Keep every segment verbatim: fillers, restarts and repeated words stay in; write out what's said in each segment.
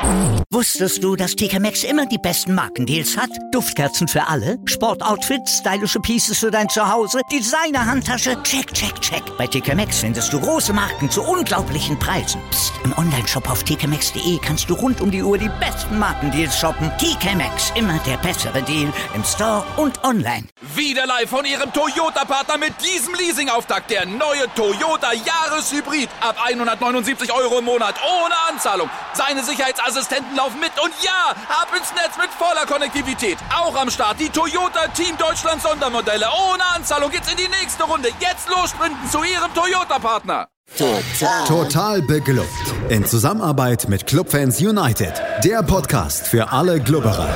Wusstest du, dass T K Maxx immer die besten Markendeals hat? Duftkerzen für alle, Sportoutfits, stylische Pieces für dein Zuhause, Designer-Handtasche, check, check, check. Bei T K Maxx findest du große Marken zu unglaublichen Preisen. Psst. Im Onlineshop auf t k maxx punkt d e kannst du rund um die Uhr die besten Markendeals shoppen. T K Maxx, immer der bessere Deal im Store und online. Wieder live von Ihrem Toyota-Partner mit diesem Leasing-Auftakt. Der neue Toyota Jahreshybrid. Ab hundertneunundsiebzig Euro im Monat ohne Anzahlung. Seine Sicherheitsassistenten laufen mit und ja, ab ins Netz mit voller Konnektivität. Auch am Start die Toyota Team Deutschland Sondermodelle. Ohne Anzahlung geht's in die nächste Runde. Jetzt los sprinten zu Ihrem Toyota-Partner. Total. Total beglückt. In Zusammenarbeit mit Clubfans United. Der Podcast für alle Glubberer.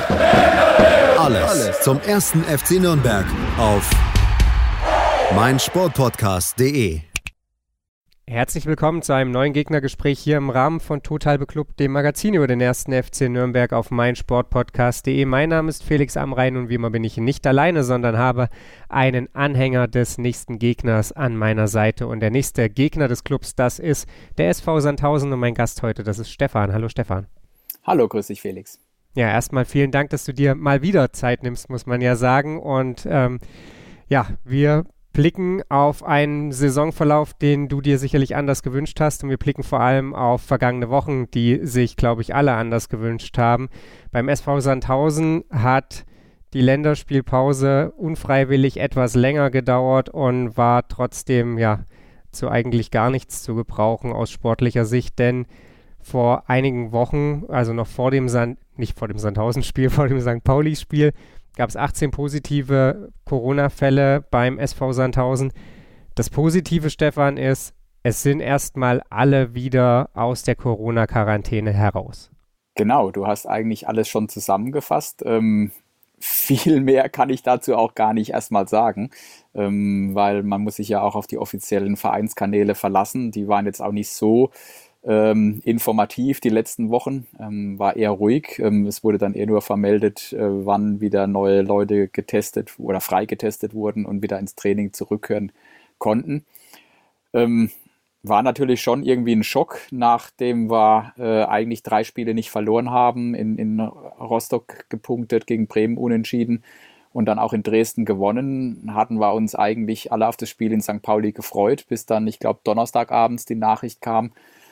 Alles, Alles zum ersten F C Nürnberg auf meinsportpodcast punkt de. Herzlich willkommen zu einem neuen Gegnergespräch hier im Rahmen von Total Beklubbt, dem Magazin über den ersten F C Nürnberg auf meinsportpodcast punkt de. Mein Name ist Felix Amrain und wie immer bin ich nicht alleine, sondern habe einen Anhänger des nächsten Gegners an meiner Seite. Und der nächste Gegner des Clubs, das ist der S V Sandhausen und mein Gast heute, das ist Stefan. Hallo Stefan. Hallo, grüß dich Felix. Ja, erstmal vielen Dank, dass du dir mal wieder Zeit nimmst, muss man ja sagen. Und ähm, ja, wir blicken auf einen Saisonverlauf, den du dir sicherlich anders gewünscht hast, und wir blicken vor allem auf vergangene Wochen, die sich, glaube ich, alle anders gewünscht haben. Beim S V Sandhausen hat die Länderspielpause unfreiwillig etwas länger gedauert und war trotzdem ja zu eigentlich gar nichts zu gebrauchen aus sportlicher Sicht, denn vor einigen Wochen, also noch vor dem Sand, nicht vor dem Sandhausen-Spiel, vor dem Sankt Pauli-Spiel, gab es achtzehn positive Corona-Fälle beim S V Sandhausen. Das Positive, Stefan, ist, es sind erstmal alle wieder aus der Corona-Quarantäne heraus. Genau, du hast eigentlich alles schon zusammengefasst. Ähm, viel mehr kann ich dazu auch gar nicht erstmal sagen, ähm, weil man muss sich ja auch auf die offiziellen Vereinskanäle verlassen. Die waren jetzt auch nicht so Ähm, informativ die letzten Wochen, ähm, war eher ruhig. Ähm, es wurde dann eher nur vermeldet, äh, wann wieder neue Leute getestet oder freigetestet wurden und wieder ins Training zurückkehren konnten. Ähm, war natürlich schon irgendwie ein Schock, nachdem wir äh, eigentlich drei Spiele nicht verloren haben, in, in Rostock gepunktet, gegen Bremen unentschieden und dann auch in Dresden gewonnen, hatten wir uns eigentlich alle auf das Spiel in Sankt Pauli gefreut, bis dann, ich glaube, Donnerstagabends die Nachricht kam,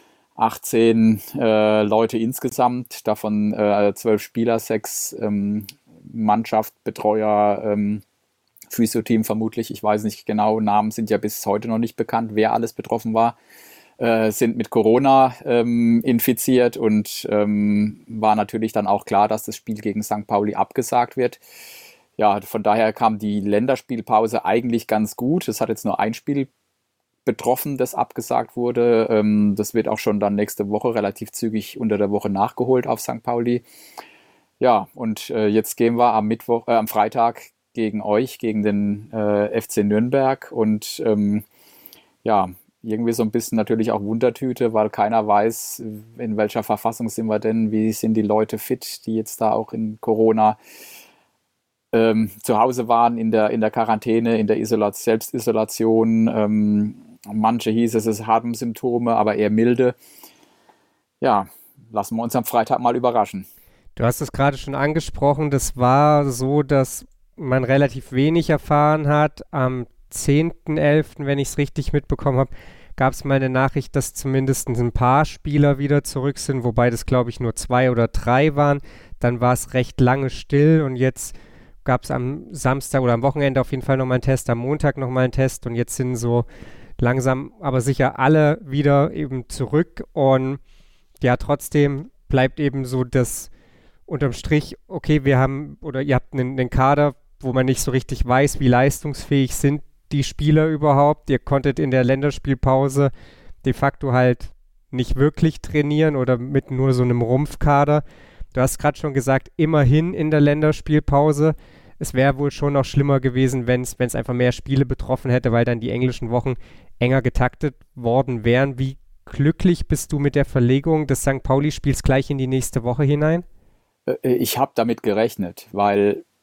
achtzehn äh, Leute insgesamt, davon äh, zwölf Spieler, sechs ähm, Mannschaft, Betreuer, ähm, Physio-Team vermutlich, ich weiß nicht genau, Namen sind ja bis heute noch nicht bekannt, wer alles betroffen war, äh, sind mit Corona ähm, infiziert und ähm, war natürlich dann auch klar, dass das Spiel gegen Sankt Pauli abgesagt wird. Ja, von daher kam die Länderspielpause eigentlich ganz gut. Es hat jetzt nur ein Spiel betroffen, das abgesagt wurde. Ähm, das wird auch schon dann nächste Woche relativ zügig unter der Woche nachgeholt auf Sankt Pauli. Ja, und äh, jetzt gehen wir am Mittwoch, äh, am Freitag gegen euch, gegen den äh, F C Nürnberg und ähm, ja, irgendwie so ein bisschen natürlich auch Wundertüte, weil keiner weiß, in welcher Verfassung sind wir denn, wie sind die Leute fit, die jetzt da auch in Corona ähm, zu Hause waren, in der, in der Quarantäne, in der Isola- Selbstisolation. Ähm, Manche hieß es, es haben Symptome, aber eher milde. Ja, lassen wir uns am Freitag mal überraschen. Du hast es gerade schon angesprochen, das war so, dass man relativ wenig erfahren hat. Am zehnten elften, wenn ich es richtig mitbekommen habe, gab es mal eine Nachricht, dass zumindest ein paar Spieler wieder zurück sind, wobei das, glaube ich, nur zwei oder drei waren. Dann war es recht lange still und jetzt gab es am Samstag oder am Wochenende auf jeden Fall nochmal einen Test, am Montag nochmal einen Test und jetzt sind so langsam aber sicher alle wieder eben zurück und ja, trotzdem bleibt eben so das unterm Strich, okay, wir haben oder ihr habt einen, einen Kader, wo man nicht so richtig weiß, wie leistungsfähig sind die Spieler überhaupt. Ihr konntet in der Länderspielpause de facto halt nicht wirklich trainieren oder mit nur so einem Rumpfkader. Du hast gerade schon gesagt, immerhin in der Länderspielpause. Es wäre wohl schon noch schlimmer gewesen, wenn es einfach mehr Spiele betroffen hätte, weil dann die englischen Wochen enger getaktet worden wären. Wie glücklich bist du mit der Verlegung des Sankt Pauli-Spiels gleich in die nächste Woche hinein? Ich habe damit gerechnet, weil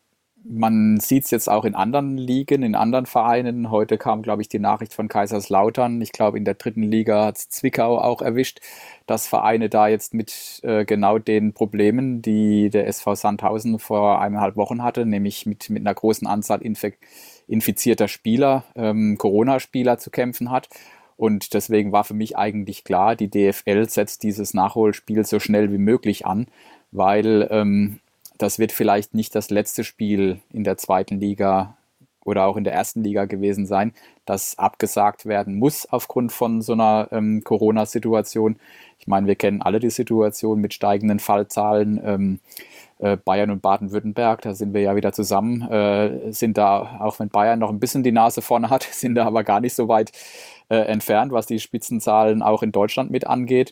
man sieht es jetzt auch in anderen Ligen, in anderen Vereinen. Heute kam, glaube ich, die Nachricht von Kaiserslautern. Ich glaube, in der dritten Liga hat es Zwickau auch erwischt, dass Vereine da jetzt mit äh, genau den Problemen, die der S V Sandhausen vor eineinhalb Wochen hatte, nämlich mit, mit einer großen Anzahl Infek- infizierter Spieler, ähm, Corona-Spieler zu kämpfen hat. Und deswegen war für mich eigentlich klar, die D F L setzt dieses Nachholspiel so schnell wie möglich an, weil ähm, das wird vielleicht nicht das letzte Spiel in der zweiten Liga oder auch in der ersten Liga gewesen sein, das abgesagt werden muss aufgrund von so einer ähm, Corona-Situation. Ich meine, wir kennen alle die Situation mit steigenden Fallzahlen. Ähm, äh, Bayern und Baden-Württemberg, da sind wir ja wieder zusammen, äh, sind da, auch wenn Bayern noch ein bisschen die Nase vorne hat, sind da aber gar nicht so weit äh, entfernt, was die Spitzenzahlen auch in Deutschland mit angeht.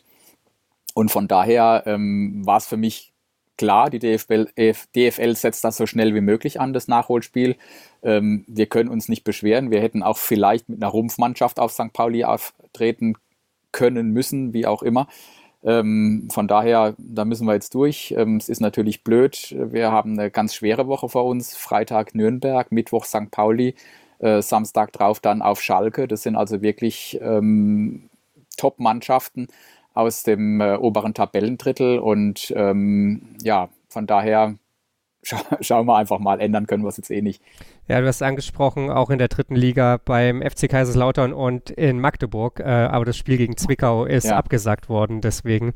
Und von daher ähm, war es für mich klar, die D F L, D F L setzt das so schnell wie möglich an, das Nachholspiel. Ähm, wir können uns nicht beschweren. Wir hätten auch vielleicht mit einer Rumpfmannschaft auf Sankt Pauli auftreten können, müssen, wie auch immer. Ähm, von daher, da müssen wir jetzt durch. Ähm, es ist natürlich blöd. Wir haben eine ganz schwere Woche vor uns. Freitag Nürnberg, Mittwoch Sankt Pauli, äh, Samstag drauf dann auf Schalke. Das sind also wirklich ähm, Top-Mannschaften aus dem äh, oberen Tabellendrittel und ähm, ja, von daher scha- schauen wir einfach mal, ändern können wir es jetzt eh nicht. Ja, du hast angesprochen, auch in der dritten Liga beim F C Kaiserslautern und in Magdeburg, äh, aber das Spiel gegen Zwickau ist ja abgesagt worden, deswegen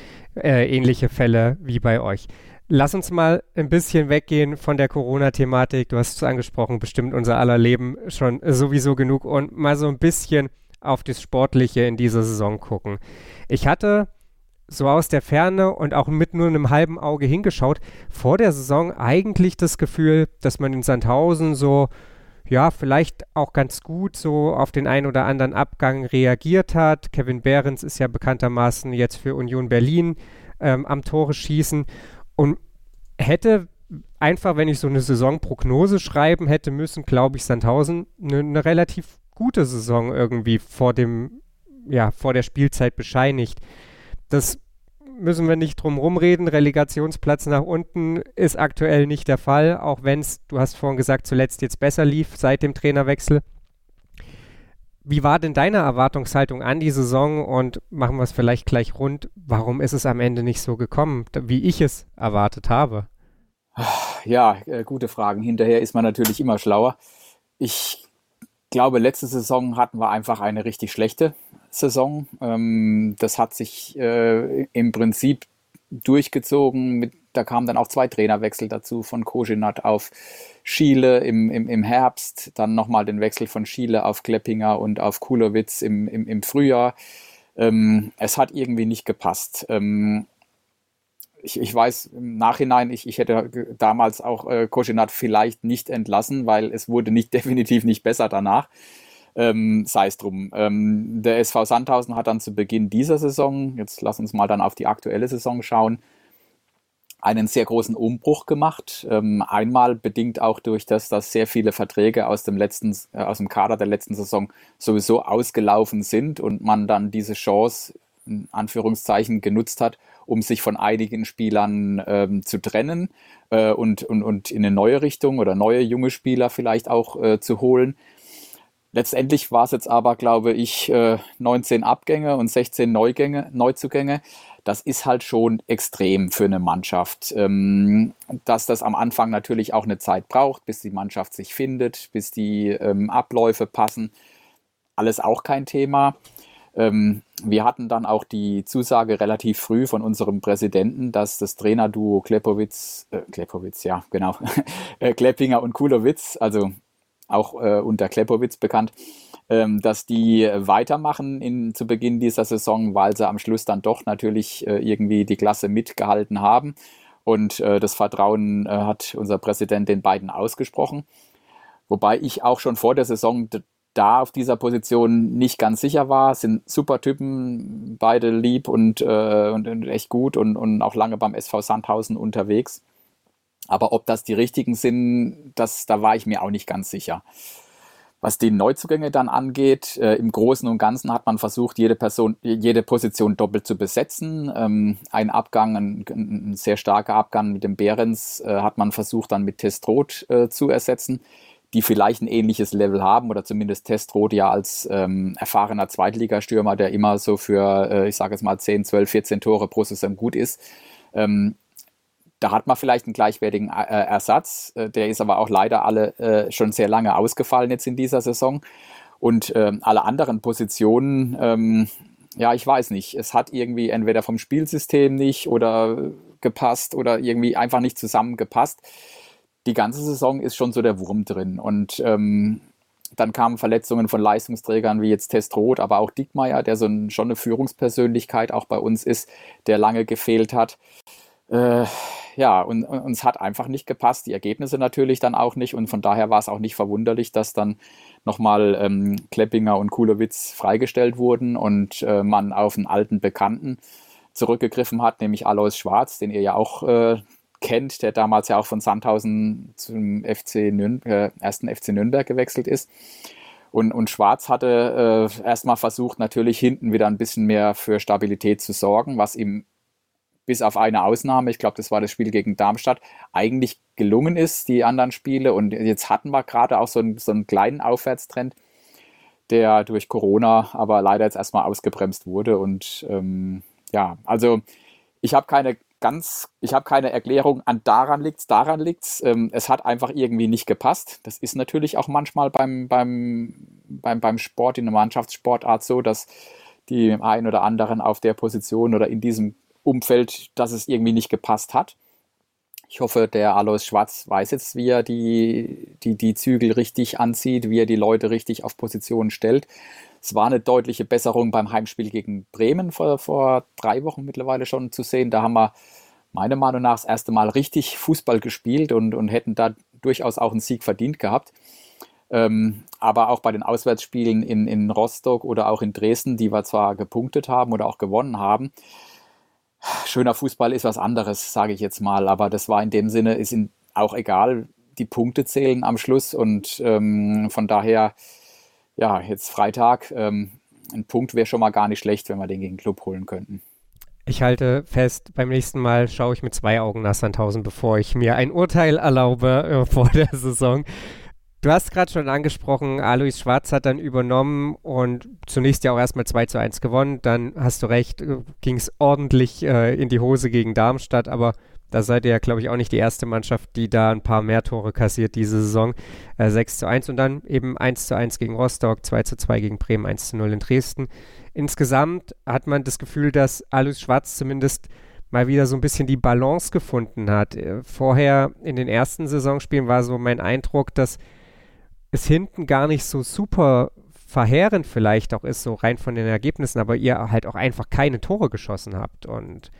äh, ähnliche Fälle wie bei euch. Lass uns mal ein bisschen weggehen von der Corona-Thematik, du hast es angesprochen, bestimmt unser aller Leben schon sowieso genug und mal so ein bisschen auf das Sportliche in dieser Saison gucken. Ich hatte so aus der Ferne und auch mit nur einem halben Auge hingeschaut, vor der Saison eigentlich das Gefühl, dass man in Sandhausen so, ja, vielleicht auch ganz gut so auf den einen oder anderen Abgang reagiert hat. Kevin Behrens ist ja bekanntermaßen jetzt für Union Berlin ähm, am Tore schießen und hätte einfach, wenn ich so eine Saisonprognose schreiben hätte müssen, glaube ich, Sandhausen eine ne relativ gute Saison irgendwie vor dem, ja, vor der Spielzeit bescheinigt. Das müssen wir nicht drum rumreden. Relegationsplatz nach unten ist aktuell nicht der Fall, auch wenn es, du hast vorhin gesagt, zuletzt jetzt besser lief seit dem Trainerwechsel. Wie war denn deine Erwartungshaltung an die Saison und machen wir es vielleicht gleich rund? Warum ist es am Ende nicht so gekommen, wie ich es erwartet habe? Ja, äh, gute Fragen. Hinterher ist man natürlich immer schlauer. Ich Ich glaube, letzte Saison hatten wir einfach eine richtig schlechte Saison. Ähm, das hat sich äh, im Prinzip durchgezogen. Mit, da kamen dann auch zwei Trainerwechsel dazu, von Koschinat auf Schiele im, im, im Herbst, dann nochmal den Wechsel von Schiele auf Kleppinger und auf Kulowitz im, im, im Frühjahr. Ähm, es hat irgendwie nicht gepasst. Ähm, Ich, ich weiß im Nachhinein, ich, ich hätte damals auch äh, Koschinat vielleicht nicht entlassen, weil es wurde nicht definitiv nicht besser danach. Ähm, sei es drum. Ähm, der S V Sandhausen hat dann zu Beginn dieser Saison, jetzt lass uns mal dann auf die aktuelle Saison schauen, einen sehr großen Umbruch gemacht. Ähm, einmal bedingt auch durch das, dass sehr viele Verträge aus dem letzten, äh, aus dem Kader der letzten Saison sowieso ausgelaufen sind und man dann diese Chance in Anführungszeichen genutzt hat, um sich von einigen Spielern ähm, zu trennen äh, und, und, und in eine neue Richtung oder neue junge Spieler vielleicht auch äh, zu holen. Letztendlich war es jetzt aber, glaube ich, äh, neunzehn Abgänge und sechzehn Neugänge, Neuzugänge. Das ist halt schon extrem für eine Mannschaft. Ähm, dass das am Anfang natürlich auch eine Zeit braucht, bis die Mannschaft sich findet, bis die ähm, Abläufe passen. Alles auch kein Thema. Ähm, wir hatten dann auch die Zusage relativ früh von unserem Präsidenten, dass das Trainerduo Klepowitz, äh, Klepowitz, ja, genau, Kleppinger und Kulowitz, also auch äh, unter Klepowitz bekannt, ähm, dass die weitermachen in, zu Beginn dieser Saison, weil sie am Schluss dann doch natürlich äh, irgendwie die Klasse mitgehalten haben. Und äh, das Vertrauen äh, hat unser Präsident den beiden ausgesprochen. Wobei ich auch schon vor der Saison d- da auf dieser Position nicht ganz sicher war. Sind super Typen, beide lieb und, äh, und, und echt gut und, und auch lange beim S V Sandhausen unterwegs. Aber ob das die richtigen sind, das, da war ich mir auch nicht ganz sicher. Was die Neuzugänge dann angeht, äh, im Großen und Ganzen hat man versucht, jede Person, jede Position doppelt zu besetzen. Ähm, ein Abgang, ein, ein sehr starker Abgang mit dem Behrens äh, hat man versucht, dann mit Testroth äh, zu ersetzen, die vielleicht ein ähnliches Level haben oder zumindest Testroth ja als ähm, erfahrener Zweitligastürmer, der immer so für, äh, ich sage jetzt mal, zehn, zwölf, vierzehn Tore pro Saison gut ist. Ähm, Da hat man vielleicht einen gleichwertigen äh, Ersatz. Äh, der ist aber auch leider alle äh, schon sehr lange ausgefallen jetzt in dieser Saison. Und äh, alle anderen Positionen, ähm, ja, ich weiß nicht. Es hat irgendwie entweder vom Spielsystem nicht oder gepasst oder irgendwie einfach nicht zusammengepasst. Die ganze Saison ist schon so der Wurm drin. Und ähm, dann kamen Verletzungen von Leistungsträgern wie jetzt Testroth, aber auch Diekmeyer, der so ein, schon eine Führungspersönlichkeit auch bei uns ist, der lange gefehlt hat. Äh, ja, und, und uns hat einfach nicht gepasst, die Ergebnisse natürlich dann auch nicht und von daher war es auch nicht verwunderlich, dass dann nochmal ähm, Kleppinger und Kulowitz freigestellt wurden und äh, man auf einen alten Bekannten zurückgegriffen hat, nämlich Alois Schwarz, den ihr ja auch äh, kennt, der damals ja auch von Sandhausen zum F C Nürnberg, äh, ersten F C Nürnberg gewechselt ist. Und, und Schwarz hatte äh, erstmal versucht, natürlich hinten wieder ein bisschen mehr für Stabilität zu sorgen, was ihm bis auf eine Ausnahme, ich glaube, das war das Spiel gegen Darmstadt, eigentlich gelungen ist, die anderen Spiele. Und jetzt hatten wir gerade auch so einen, so einen kleinen Aufwärtstrend, der durch Corona aber leider jetzt erstmal ausgebremst wurde. Und ähm, ja, also ich habe keine ganz, ich habe keine Erklärung, an daran liegt's, daran liegt's. Ähm, es hat einfach irgendwie nicht gepasst. Das ist natürlich auch manchmal beim, beim, beim, beim Sport, in der Mannschaftssportart so, dass die einen oder anderen auf der Position oder in diesem Umfeld, dass es irgendwie nicht gepasst hat. Ich hoffe, der Alois Schwarz weiß jetzt, wie er die, die, die Zügel richtig anzieht, wie er die Leute richtig auf Positionen stellt. Es war eine deutliche Besserung beim Heimspiel gegen Bremen vor, vor drei Wochen mittlerweile schon zu sehen. Da haben wir meiner Meinung nach das erste Mal richtig Fußball gespielt und, und hätten da durchaus auch einen Sieg verdient gehabt. Ähm, aber auch bei den Auswärtsspielen in, in Rostock oder auch in Dresden, die wir zwar gepunktet haben oder auch gewonnen haben, schöner Fußball ist was anderes, sage ich jetzt mal, aber das war in dem Sinne, ist in, auch egal, die Punkte zählen am Schluss und ähm, von daher, ja, jetzt Freitag, ähm, ein Punkt wäre schon mal gar nicht schlecht, wenn wir den gegen den Club holen könnten. Ich halte fest, beim nächsten Mal schaue ich mit zwei Augen nach Sandhausen, bevor ich mir ein Urteil erlaube äh, vor der Saison. Du hast gerade schon angesprochen, Alois Schwarz hat dann übernommen und zunächst ja auch erstmal zwei zu eins gewonnen. Dann hast du recht, ging es ordentlich äh, in die Hose gegen Darmstadt, aber da seid ihr ja, glaube ich, auch nicht die erste Mannschaft, die da ein paar mehr Tore kassiert diese Saison. Äh, sechs zu eins und dann eben eins zu eins gegen Rostock, zwei zu zwei gegen Bremen, eins zu null in Dresden. Insgesamt hat man das Gefühl, dass Alois Schwarz zumindest mal wieder so ein bisschen die Balance gefunden hat. Äh, vorher in den ersten Saisonspielen war so mein Eindruck, dass es hinten gar nicht so super verheerend vielleicht auch ist, so rein von den Ergebnissen, aber ihr halt auch einfach keine Tore geschossen habt. Und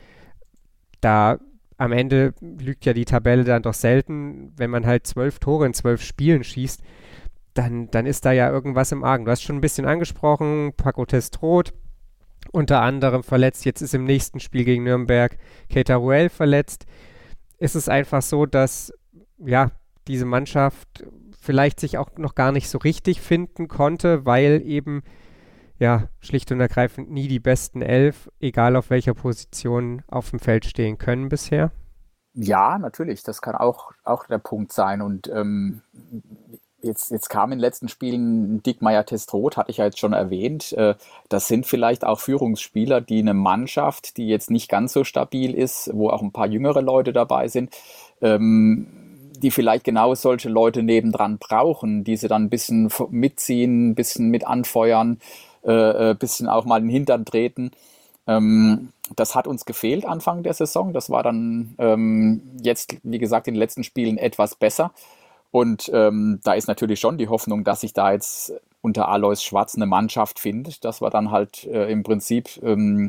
da am Ende lügt ja die Tabelle dann doch selten, wenn man halt zwölf Tore in zwölf Spielen schießt, dann, dann ist da ja irgendwas im Argen. Du hast schon ein bisschen angesprochen, Paco Testroth unter anderem verletzt, jetzt ist im nächsten Spiel gegen Nürnberg Keita Ruel verletzt. Ist es einfach so, dass ja, diese Mannschaft vielleicht sich auch noch gar nicht so richtig finden konnte, weil eben ja schlicht und ergreifend nie die besten elf, egal auf welcher Position auf dem Feld stehen können bisher? Ja, natürlich, das kann auch, auch der Punkt sein und ähm, jetzt, jetzt kam in den letzten Spielen Diekmeyer Testroth, hatte ich ja jetzt schon erwähnt, äh, das sind vielleicht auch Führungsspieler, die eine Mannschaft, die jetzt nicht ganz so stabil ist, wo auch ein paar jüngere Leute dabei sind, ähm, die vielleicht genau solche Leute nebendran brauchen, die sie dann ein bisschen mitziehen, ein bisschen mit anfeuern, äh, ein bisschen auch mal in den Hintern treten. Ähm, das hat uns gefehlt Anfang der Saison. Das war dann ähm, jetzt, wie gesagt, in den letzten Spielen etwas besser. Und ähm, da ist natürlich schon die Hoffnung, dass sich da jetzt unter Alois Schwarz eine Mannschaft findet, dass wir dann halt äh, im Prinzip ähm,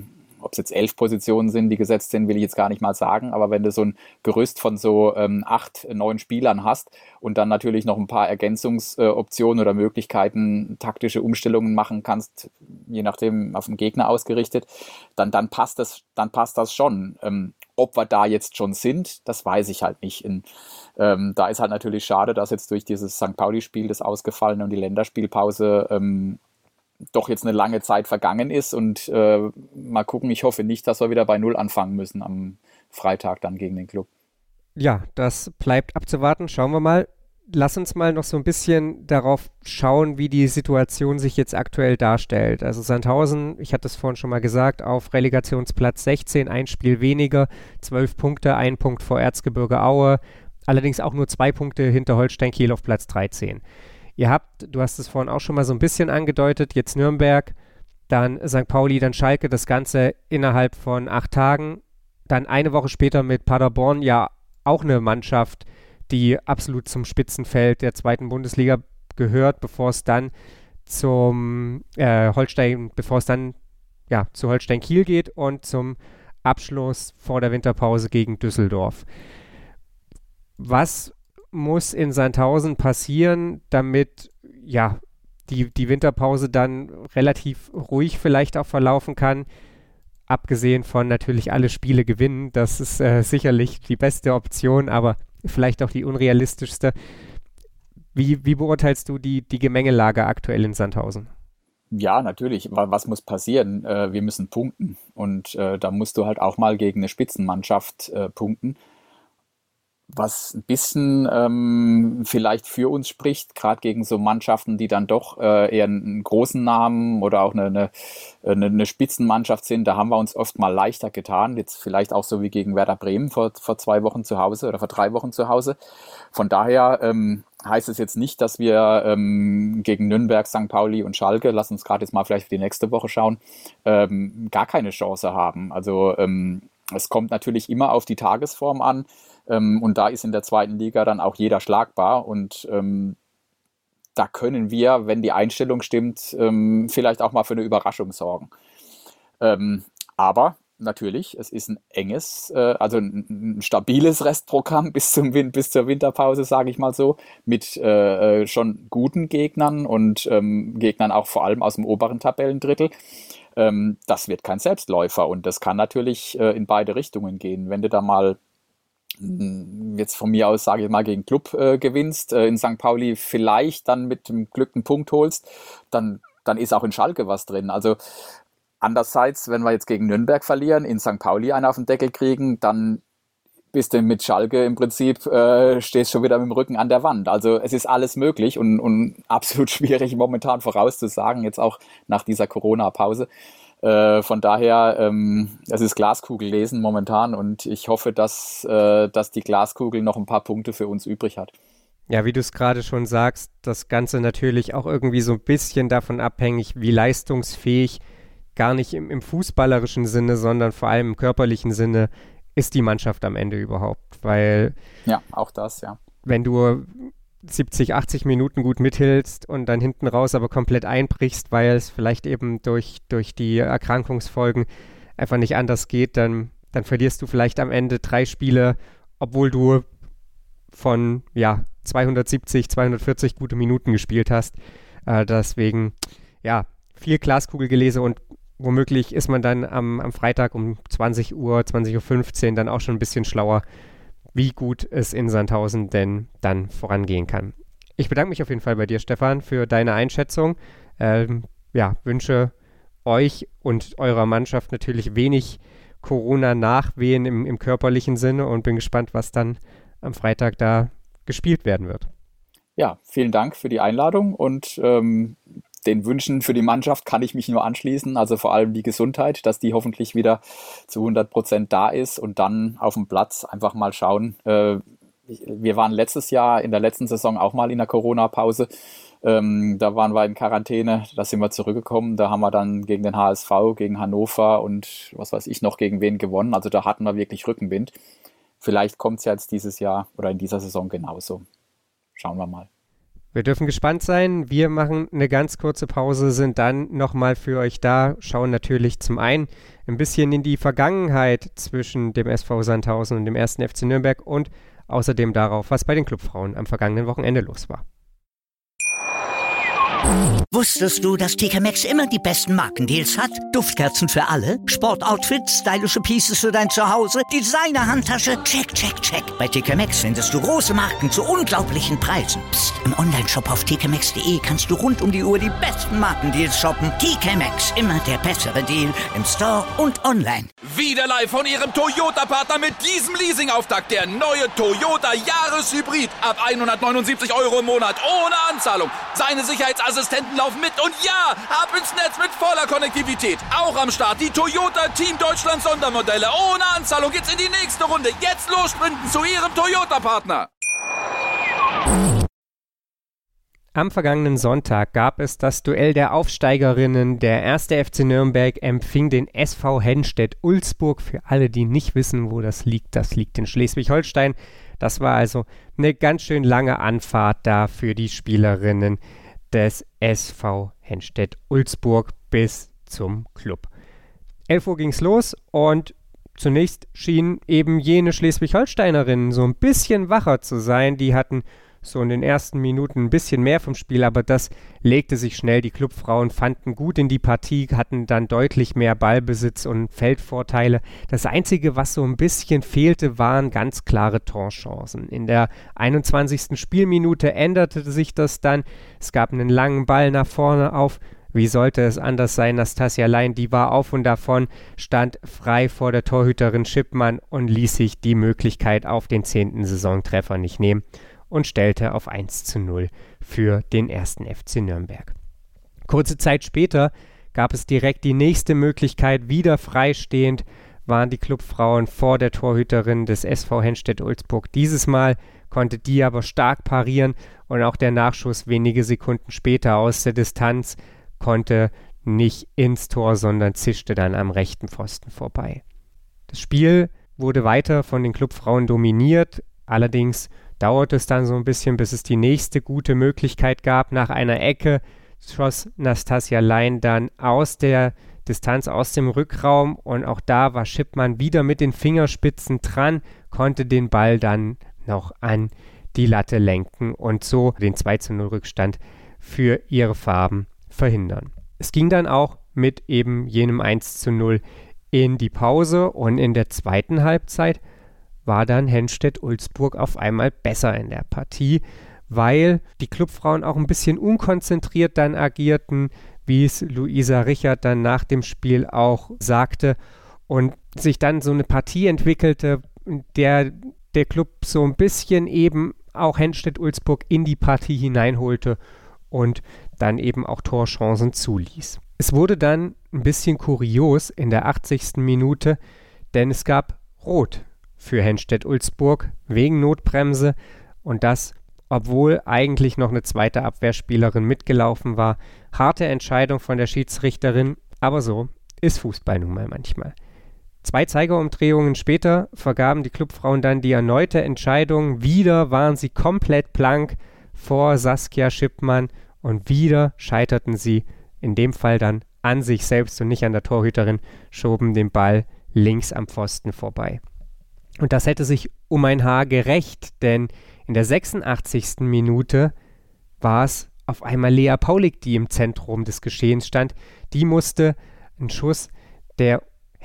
ob es jetzt elf Positionen sind, die gesetzt sind, will ich jetzt gar nicht mal sagen, aber wenn du so ein Gerüst von so ähm, acht, neun Spielern hast und dann natürlich noch ein paar Ergänzungsoptionen oder Möglichkeiten, taktische Umstellungen machen kannst, je nachdem auf den Gegner ausgerichtet, dann, dann passt das, dann passt das schon. Ähm, ob wir da jetzt schon sind, das weiß ich halt nicht. In, ähm, da ist halt natürlich schade, dass jetzt durch dieses Sankt Pauli-Spiel, das ausgefallene und die Länderspielpause, ähm, doch jetzt eine lange Zeit vergangen ist und äh, mal gucken, ich hoffe nicht, dass wir wieder bei Null anfangen müssen am Freitag dann gegen den Club. Ja, das bleibt abzuwarten. Schauen wir mal. Lass uns mal noch so ein bisschen darauf schauen, wie die Situation sich jetzt aktuell darstellt. Also Sandhausen, ich hatte es vorhin schon mal gesagt, auf Relegationsplatz sechzehn, ein Spiel weniger, zwölf Punkte, ein Punkt vor Erzgebirge Aue, allerdings auch nur zwei Punkte hinter Holstein Kiel auf Platz dreizehn. Ihr habt, du hast es vorhin auch schon mal so ein bisschen angedeutet, jetzt Nürnberg, dann Sankt Pauli, dann Schalke, das Ganze innerhalb von acht Tagen. Dann eine Woche später mit Paderborn, ja auch eine Mannschaft, die absolut zum Spitzenfeld der zweiten Bundesliga gehört, bevor es dann zum äh, Holstein, bevor es dann ja zu Holstein Kiel geht und zum Abschluss vor der Winterpause gegen Düsseldorf. Was muss in Sandhausen passieren, damit ja die, die Winterpause dann relativ ruhig vielleicht auch verlaufen kann? Abgesehen von natürlich alle Spiele gewinnen, das ist äh, sicherlich die beste Option, aber vielleicht auch die unrealistischste. Wie, wie beurteilst du die, die Gemengelage aktuell in Sandhausen? Ja, natürlich. Was muss passieren? Wir müssen punkten. Und äh, da musst du halt auch mal gegen eine Spitzenmannschaft äh, punkten. Was ein bisschen ähm, vielleicht für uns spricht, gerade gegen so Mannschaften, die dann doch äh, eher einen großen Namen oder auch eine, eine, eine, eine Spitzenmannschaft sind, da haben wir uns oft mal leichter getan. Jetzt vielleicht auch so wie gegen Werder Bremen vor, vor zwei Wochen zu Hause oder vor drei Wochen zu Hause. Von daher ähm, heißt es jetzt nicht, dass wir ähm, gegen Nürnberg, Sankt Pauli und Schalke, lass uns gerade jetzt mal vielleicht für die nächste Woche schauen, ähm, gar keine Chance haben. Also ähm, es kommt natürlich immer auf die Tagesform an. Ähm, und da ist in der zweiten Liga dann auch jeder schlagbar und ähm, da können wir, wenn die Einstellung stimmt, ähm, vielleicht auch mal für eine Überraschung sorgen. Ähm, aber natürlich, es ist ein enges, äh, also ein, ein stabiles Restprogramm bis zum Win- bis zur Winterpause, sage ich mal so, mit äh, schon guten Gegnern und ähm, Gegnern auch vor allem aus dem oberen Tabellendrittel. Ähm, das wird kein Selbstläufer und das kann natürlich äh, in beide Richtungen gehen. Wenn du da mal jetzt von mir aus, sage ich mal, gegen Club äh, gewinnst, äh, in Sankt Pauli vielleicht dann mit dem Glück einen Punkt holst, dann, dann ist auch in Schalke was drin. Also andererseits, wenn wir jetzt gegen Nürnberg verlieren, in Sankt Pauli einen auf den Deckel kriegen, dann bist du mit Schalke im Prinzip, äh, stehst schon wieder mit dem Rücken an der Wand. Also es ist alles möglich und, und absolut schwierig momentan vorauszusagen, jetzt auch nach dieser Corona-Pause. Von daher, ähm, es ist Glaskugel lesen momentan und ich hoffe, dass, äh, dass die Glaskugel noch ein paar Punkte für uns übrig hat. Ja, wie du es gerade schon sagst, das Ganze natürlich auch irgendwie so ein bisschen davon abhängig, wie leistungsfähig, gar nicht im, im fußballerischen Sinne, sondern vor allem im körperlichen Sinne, ist die Mannschaft am Ende überhaupt. Weil ja, auch das, ja. Wenn du siebzig, achtzig Minuten gut mithältst und dann hinten raus aber komplett einbrichst, weil es vielleicht eben durch, durch die Erkrankungsfolgen einfach nicht anders geht, dann, dann verlierst du vielleicht am Ende drei Spiele, obwohl du von ja, zweihundertsiebzig, zweihundertvierzig gute Minuten gespielt hast. Äh, deswegen, ja, viel Glaskugelgelese und womöglich ist man dann am, am Freitag um zwanzig Uhr, zwanzig Uhr fünfzehn dann auch schon ein bisschen schlauer, wie gut es in Sandhausen denn dann vorangehen kann. Ich bedanke mich auf jeden Fall bei dir, Stefan, für deine Einschätzung. Ähm, ja, wünsche euch und eurer Mannschaft natürlich wenig Corona-Nachwehen im, im körperlichen Sinne und bin gespannt, was dann am Freitag da gespielt werden wird. Ja, vielen Dank für die Einladung und ähm, den Wünschen für die Mannschaft kann ich mich nur anschließen, also vor allem die Gesundheit, dass die hoffentlich wieder zu hundert Prozent da ist und dann auf dem Platz einfach mal schauen. Äh, wir waren letztes Jahr in der letzten Saison auch mal in der Corona-Pause. Ähm, da waren wir in Quarantäne, da sind wir zurückgekommen, da haben wir dann gegen den H S V, gegen Hannover und was weiß ich noch gegen wen gewonnen. Also da hatten wir wirklich Rückenwind. Vielleicht kommt es ja jetzt dieses Jahr oder in dieser Saison genauso. Schauen wir mal. Wir dürfen gespannt sein. Wir machen eine ganz kurze Pause, sind dann nochmal für euch da, schauen natürlich zum einen ein bisschen in die Vergangenheit zwischen dem S V Sandhausen und dem ersten F C Nürnberg und außerdem darauf, was bei den Clubfrauen am vergangenen Wochenende los war. Wusstest du, dass T K Maxx immer die besten Markendeals hat? Duftkerzen für alle, Sportoutfits, stylische Pieces für dein Zuhause, Designer-Handtasche, check, check, check. Bei T K Maxx findest du große Marken zu unglaublichen Preisen. Psst. Im Onlineshop auf t k maxx punkt d e kannst du rund um die Uhr die besten Markendeals shoppen. T K Maxx, immer der bessere Deal im Store und online. Wieder live von ihrem Toyota-Partner mit diesem Leasing-Auftakt. Der neue Toyota Jahreshybrid. Ab hundertneunundsiebzig Euro im Monat ohne Anzahlung. Seine Sicherheitsassistenten laufen mit und ja, ab ins Netz mit voller Konnektivität. Auch am Start die Toyota Team Deutschland Sondermodelle. Ohne Anzahlung geht's in die nächste Runde. Jetzt los sprinten zu ihrem Toyota-Partner. Am vergangenen Sonntag gab es das Duell der Aufsteigerinnen. Der erste F C Nürnberg empfing den S V Henstedt-Ulzburg. Für alle, die nicht wissen, wo das liegt, das liegt in Schleswig-Holstein. Das war also eine ganz schön lange Anfahrt da für die Spielerinnen des S V Henstedt-Ulzburg bis zum Club. elf Uhr ging's los und zunächst schienen eben jene Schleswig-Holsteinerinnen so ein bisschen wacher zu sein. Die hatten so in den ersten Minuten ein bisschen mehr vom Spiel, aber das legte sich schnell. Die Clubfrauen fanden gut in die Partie, hatten dann deutlich mehr Ballbesitz und Feldvorteile. Das Einzige, was so ein bisschen fehlte, waren ganz klare Torchancen. In der einundzwanzigsten Spielminute änderte sich das dann. Es gab einen langen Ball nach vorne auf. Wie sollte es anders sein? Nastasia Lein, die war auf und davon, stand frei vor der Torhüterin Schippmann und ließ sich die Möglichkeit auf den zehnten Saisontreffer nicht nehmen und stellte auf eins zu null für den ersten F C Nürnberg. Kurze Zeit später gab es direkt die nächste Möglichkeit. Wieder freistehend waren die Clubfrauen vor der Torhüterin des S V Henstedt-Ulzburg. Dieses Mal konnte die aber stark parieren und auch der Nachschuss wenige Sekunden später aus der Distanz konnte nicht ins Tor, sondern zischte dann am rechten Pfosten vorbei. Das Spiel wurde weiter von den Clubfrauen dominiert, allerdings dauerte es dann so ein bisschen, bis es die nächste gute Möglichkeit gab. Nach einer Ecke schoss Nastasia Lein dann aus der Distanz, aus dem Rückraum und auch da war Schippmann wieder mit den Fingerspitzen dran, konnte den Ball dann noch an die Latte lenken und so den zwei zu null Rückstand für ihre Farben verhindern. Es ging dann auch mit eben jenem eins zu null in die Pause und in der zweiten Halbzeit war dann Henstedt-Ulzburg auf einmal besser in der Partie, weil die Clubfrauen auch ein bisschen unkonzentriert dann agierten, wie es Luisa Richard dann nach dem Spiel auch sagte und sich dann so eine Partie entwickelte, in der der Club so ein bisschen eben auch Henstedt-Ulzburg in die Partie hineinholte und dann eben auch Torchancen zuließ. Es wurde dann ein bisschen kurios in der achtzigsten Minute, denn es gab Rot für Henstedt-Ulzburg wegen Notbremse und das, obwohl eigentlich noch eine zweite Abwehrspielerin mitgelaufen war. Harte Entscheidung von der Schiedsrichterin, aber so ist Fußball nun mal manchmal. Zwei Zeigerumdrehungen später vergaben die Clubfrauen dann die erneute Entscheidung. Wieder waren sie komplett blank vor Saskia Schippmann und wieder scheiterten sie, in dem Fall dann an sich selbst und nicht an der Torhüterin, schoben den Ball links am Pfosten vorbei. Und das hätte sich um ein Haar gerecht, denn in der sechsundachtzigsten Minute war es auf einmal Lea Paulik, die im Zentrum des Geschehens stand. Die musste einen Schuss der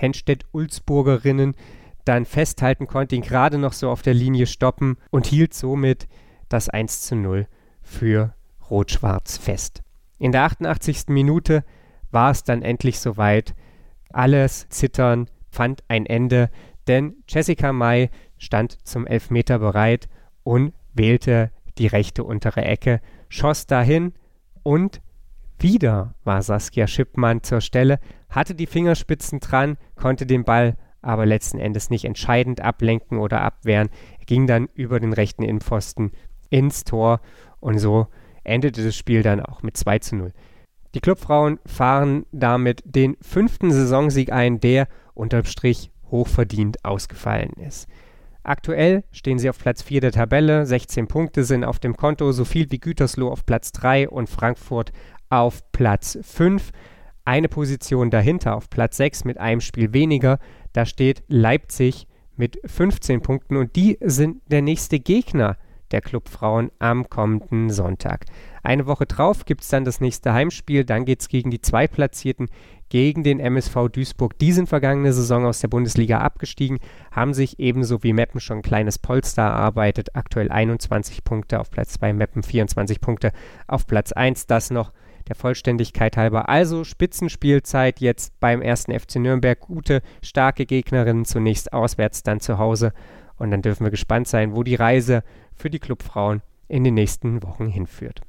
Henstedt-Ulzburgerinnen dann festhalten, konnte ihn gerade noch so auf der Linie stoppen und hielt somit das eins zu null für Rot-Schwarz fest. In der achtundachtzigsten Minute war es dann endlich soweit. Alles Zittern fand ein Ende, denn Jessica May stand zum Elfmeter bereit und wählte die rechte untere Ecke, schoss dahin und wieder war Saskia Schippmann zur Stelle, hatte die Fingerspitzen dran, konnte den Ball aber letzten Endes nicht entscheidend ablenken oder abwehren. Er ging dann über den rechten Innenpfosten ins Tor und so endete das Spiel dann auch mit zwei zu null. Die Clubfrauen fahren damit den fünften Saisonsieg ein, der unterm Strich hochverdient ausgefallen ist. Aktuell stehen sie auf Platz vier der Tabelle, sechzehn Punkte sind auf dem Konto, so viel wie Gütersloh auf Platz drei und Frankfurt auf Platz fünf. Eine Position dahinter auf Platz sechs mit einem Spiel weniger, da steht Leipzig mit fünfzehn Punkten und die sind der nächste Gegner der Clubfrauen am kommenden Sonntag. Eine Woche drauf gibt es dann das nächste Heimspiel, dann geht es gegen die Zweitplatzierten, gegen den M S V Duisburg. Die sind vergangene Saison aus der Bundesliga abgestiegen, haben sich ebenso wie Meppen schon ein kleines Polster erarbeitet. Aktuell einundzwanzig Punkte auf Platz zwei, Meppen vierundzwanzig Punkte auf Platz eins. Das noch der Vollständigkeit halber. Also Spitzenspielzeit jetzt beim ersten F C Nürnberg. Gute, starke Gegnerinnen, zunächst auswärts, dann zu Hause. Und dann dürfen wir gespannt sein, wo die Reise für die Clubfrauen in den nächsten Wochen hinführt.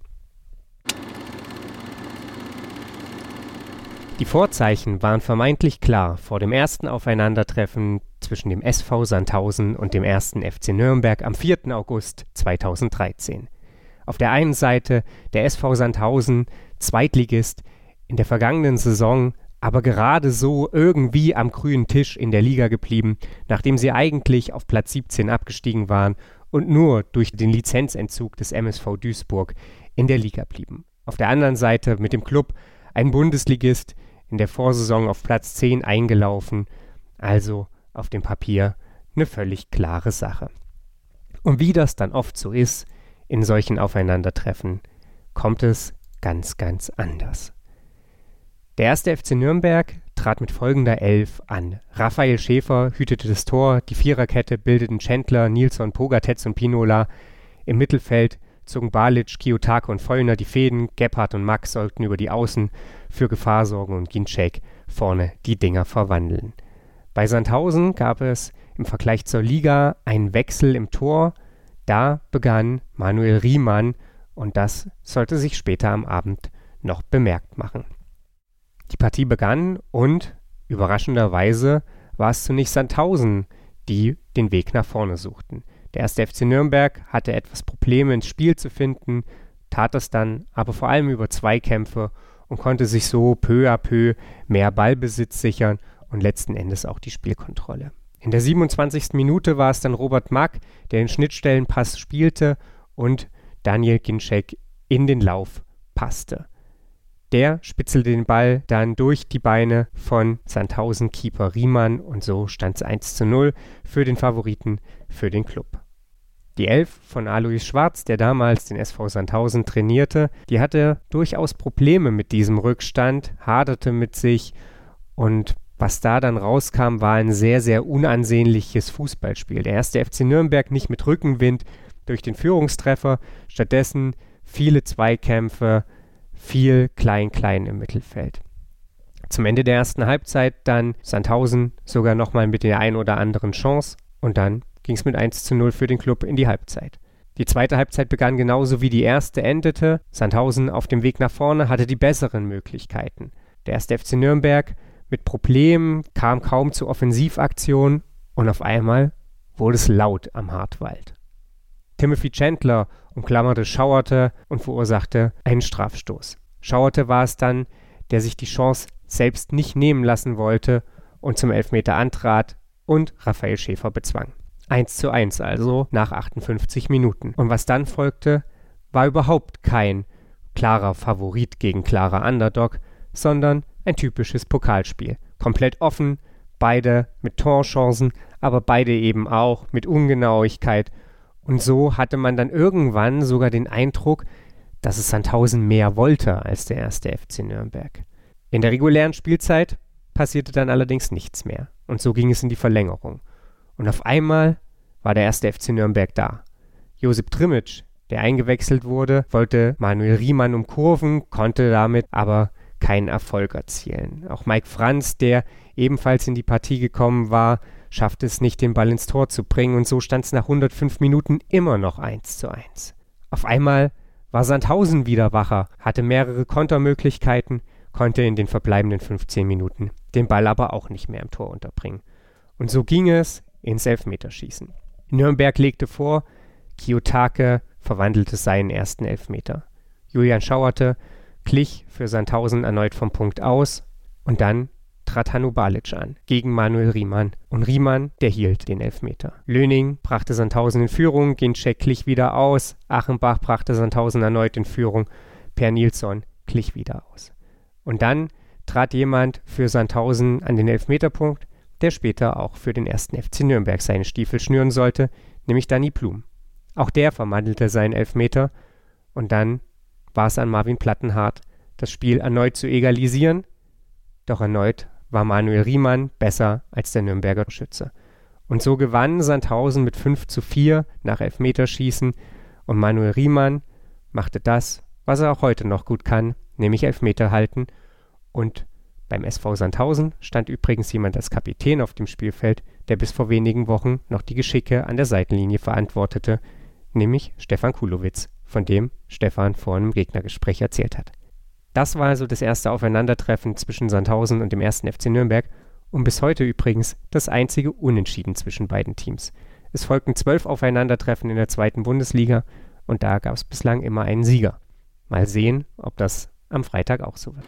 Die Vorzeichen waren vermeintlich klar vor dem ersten Aufeinandertreffen zwischen dem S V Sandhausen und dem ersten F C Nürnberg am vierten August zweitausenddreizehn. Auf der einen Seite der S V Sandhausen, Zweitligist, in der vergangenen Saison aber gerade so irgendwie am grünen Tisch in der Liga geblieben, nachdem sie eigentlich auf Platz siebzehn abgestiegen waren und nur durch den Lizenzentzug des M S V Duisburg in der Liga blieben. Auf der anderen Seite mit dem Club ein Bundesligist, in der Vorsaison auf Platz zehn eingelaufen, also auf dem Papier eine völlig klare Sache. Und wie das dann oft so ist, in solchen Aufeinandertreffen, kommt es ganz, ganz anders. Der erste F C Nürnberg trat mit folgender Elf an. Raphael Schäfer hütete das Tor, die Viererkette bildeten Chandler, Nilsson, Pogatetz und Pinola. Im Mittelfeld zogen Balic, Kiyotake und Vollner die Fäden, Gebhardt und Max sollten über die Außen für Gefahr sorgen und Ginczek vorne die Dinger verwandeln. Bei Sandhausen gab es im Vergleich zur Liga einen Wechsel im Tor. Da begann Manuel Riemann und das sollte sich später am Abend noch bemerkt machen. Die Partie begann und überraschenderweise war es zunächst Sandhausen, die den Weg nach vorne suchten. Der erste F C Nürnberg hatte etwas Probleme ins Spiel zu finden, tat es dann aber vor allem über Zweikämpfe und konnte sich so peu à peu mehr Ballbesitz sichern und letzten Endes auch die Spielkontrolle. In der siebenundzwanzigsten Minute war es dann Robert Mack, der den Schnittstellenpass spielte und Daniel Ginczek in den Lauf passte. Der spitzelte den Ball dann durch die Beine von Sandhausen-Keeper Riemann und so stand es eins zu null für den Favoriten für den Club. Die Elf von Alois Schwarz, der damals den S V Sandhausen trainierte, die hatte durchaus Probleme mit diesem Rückstand, haderte mit sich und was da dann rauskam, war ein sehr, sehr unansehnliches Fußballspiel. Der erste F C Nürnberg nicht mit Rückenwind durch den Führungstreffer, stattdessen viele Zweikämpfe, viel Klein-Klein im Mittelfeld. Zum Ende der ersten Halbzeit dann Sandhausen sogar nochmal mit der ein oder anderen Chance und dann ging es mit eins zu null für den Club in die Halbzeit. Die zweite Halbzeit begann genauso wie die erste endete. Sandhausen auf dem Weg nach vorne hatte die besseren Möglichkeiten. Der erste F C Nürnberg mit Problemen kam kaum zu Offensivaktionen und auf einmal wurde es laut am Hartwald. Timothy Chandler umklammerte Schauerte und verursachte einen Strafstoß. Schauerte war es dann, der sich die Chance selbst nicht nehmen lassen wollte und zum Elfmeter antrat und Raphael Schäfer bezwang. eins zu eins also nach achtundfünfzig Minuten. Und was dann folgte, war überhaupt kein klarer Favorit gegen klarer Underdog, sondern ein typisches Pokalspiel. Komplett offen, beide mit Torchancen, aber beide eben auch mit Ungenauigkeit. Und so hatte man dann irgendwann sogar den Eindruck, dass es Sandhausen mehr wollte als der erste F C Nürnberg. In der regulären Spielzeit passierte dann allerdings nichts mehr. Und so ging es in die Verlängerung. Und auf einmal war der erste F C Nürnberg da. Josip Trimic, der eingewechselt wurde, wollte Manuel Riemann umkurven, konnte damit aber keinen Erfolg erzielen. Auch Mike Franz, der ebenfalls in die Partie gekommen war, schaffte es nicht, den Ball ins Tor zu bringen und so stand es nach hundertfünf Minuten immer noch eins zu eins. Auf einmal war Sandhausen wieder wacher, hatte mehrere Kontermöglichkeiten, konnte in den verbleibenden fünfzehn Minuten den Ball aber auch nicht mehr im Tor unterbringen. Und so ging es ins Elfmeterschießen. Nürnberg legte vor, Kiyotake verwandelte seinen ersten Elfmeter. Julian Schauerte glich für Sandhausen erneut vom Punkt aus und dann trat Hanno Balic an, gegen Manuel Riemann. Und Riemann, der hielt den Elfmeter. Löning brachte Sandhausen in Führung, Ginczek glich wieder aus. Achenbach brachte Sandhausen erneut in Führung. Per Nilsson glich wieder aus. Und dann trat jemand für Sandhausen an den Elfmeterpunkt, der später auch für den ersten F C Nürnberg seine Stiefel schnüren sollte, nämlich Danny Blum. Auch der verwandelte seinen Elfmeter und dann war es an Marvin Plattenhardt, das Spiel erneut zu egalisieren, doch erneut war Manuel Riemann besser als der Nürnberger Schütze. Und so gewann Sandhausen mit fünf zu vier nach Elfmeterschießen und Manuel Riemann machte das, was er auch heute noch gut kann, nämlich Elfmeter halten. Und beim S V Sandhausen stand übrigens jemand als Kapitän auf dem Spielfeld, der bis vor wenigen Wochen noch die Geschicke an der Seitenlinie verantwortete, nämlich Stefan Kulowitz, von dem Stefan vor einem Gegnergespräch erzählt hat. Das war also das erste Aufeinandertreffen zwischen Sandhausen und dem ersten F C Nürnberg und bis heute übrigens das einzige Unentschieden zwischen beiden Teams. Es folgten zwölf Aufeinandertreffen in der zweiten Bundesliga und da gab es bislang immer einen Sieger. Mal sehen, ob das am Freitag auch so wird.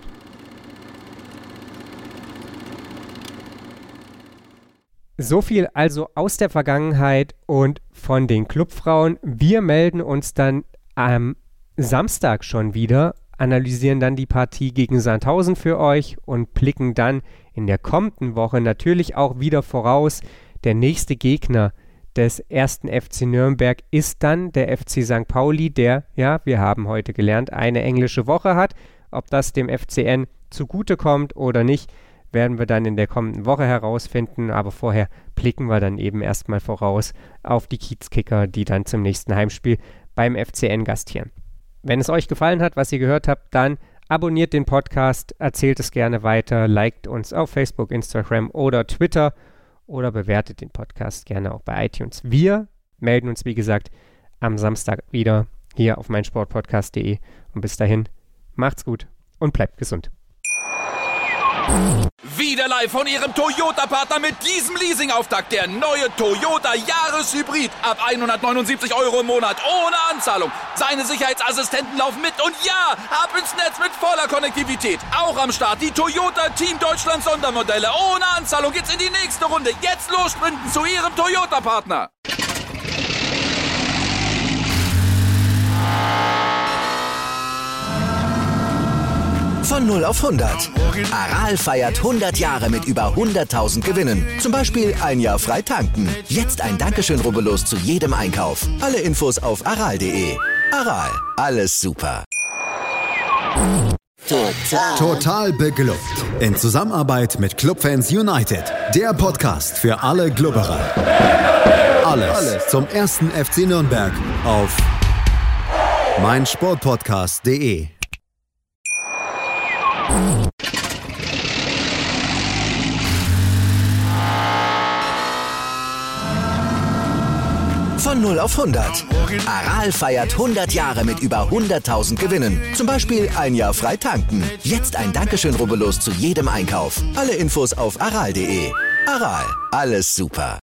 So viel also aus der Vergangenheit und von den Clubfrauen. Wir melden uns dann am Samstag schon wieder, analysieren dann die Partie gegen Sandhausen für euch und blicken dann in der kommenden Woche natürlich auch wieder voraus. Der nächste Gegner des ersten F C Nürnberg ist dann der F C Sankt Pauli, der, ja, wir haben heute gelernt, eine englische Woche hat. Ob das dem F C N zugutekommt oder nicht, werden wir dann in der kommenden Woche herausfinden, aber vorher blicken wir dann eben erstmal voraus auf die Kiezkicker, die dann zum nächsten Heimspiel beim F C N gastieren. Wenn es euch gefallen hat, was ihr gehört habt, dann abonniert den Podcast, erzählt es gerne weiter, liked uns auf Facebook, Instagram oder Twitter oder bewertet den Podcast gerne auch bei iTunes. Wir melden uns, wie gesagt, am Samstag wieder hier auf meinsportpodcast punkt de und bis dahin, macht's gut und bleibt gesund. Wieder live von Ihrem Toyota-Partner mit diesem Leasing-Auftakt. Der neue Toyota Jahreshybrid. Ab hundertneunundsiebzig Euro im Monat. Ohne Anzahlung. Seine Sicherheitsassistenten laufen mit. Und ja, ab ins Netz mit voller Konnektivität. Auch am Start die Toyota Team Deutschland Sondermodelle. Ohne Anzahlung geht's in die nächste Runde. Jetzt los sprinten zu Ihrem Toyota-Partner. Von null auf hundert. Aral feiert hundert Jahre mit über hunderttausend Gewinnen. Zum Beispiel ein Jahr frei tanken. Jetzt ein Dankeschön, rubbellos zu jedem Einkauf. Alle Infos auf aral punkt de. Aral, alles super. Total. Total beglückt. In Zusammenarbeit mit Clubfans United. Der Podcast für alle Glubberer. Alles, alles zum ersten F C Nürnberg auf meinsportpodcast punkt de. Von null auf hundert. Aral feiert hundert Jahre mit über hunderttausend Gewinnen. Zum Beispiel ein Jahr frei tanken. Jetzt ein Dankeschön, rubbellos zu jedem Einkauf. Alle Infos auf aral punkt de. Aral, alles super.